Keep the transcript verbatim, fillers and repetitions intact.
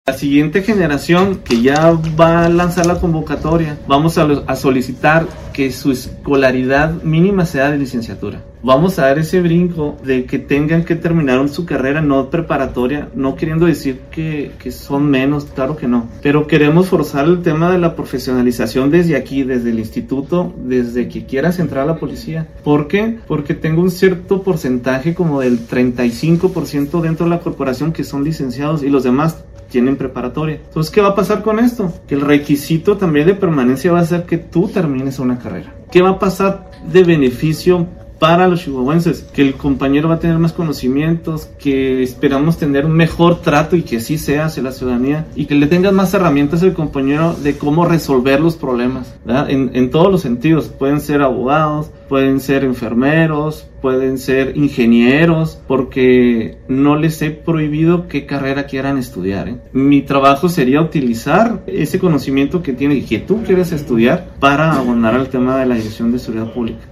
La siguiente generación que ya va a lanzar la convocatoria, vamos a, a solicitar que su escolaridad mínima sea de licenciatura. Vamos a dar ese brinco de que tengan que terminar su carrera no preparatoria, no queriendo decir que, que son menos, claro que no. Pero queremos forzar el tema de la profesionalización desde aquí, desde el instituto, desde que quieras entrar a la policía. ¿Por qué? Porque tengo un cierto porcentaje como del treinta y cinco por ciento dentro de la corporación que son licenciados y los demás tienen preparatoria. Entonces, ¿qué va a pasar con esto? Que el requisito también de permanencia va a ser que tú termines una carrera. ¿Qué va a pasar de beneficio para los chihuahuenses? Que el compañero va a tener más conocimientos, que esperamos tener un mejor trato y que así sea hacia la ciudadanía y que le tengas más herramientas al compañero de cómo resolver los problemas, ¿verdad? En, en todos los sentidos. Pueden ser abogados, pueden ser enfermeros, pueden ser ingenieros, porque no les he prohibido qué carrera quieran estudiar, ¿eh? Mi trabajo sería utilizar ese conocimiento que tiene y que tú quieres estudiar para abonar al tema de la Dirección de Seguridad Pública.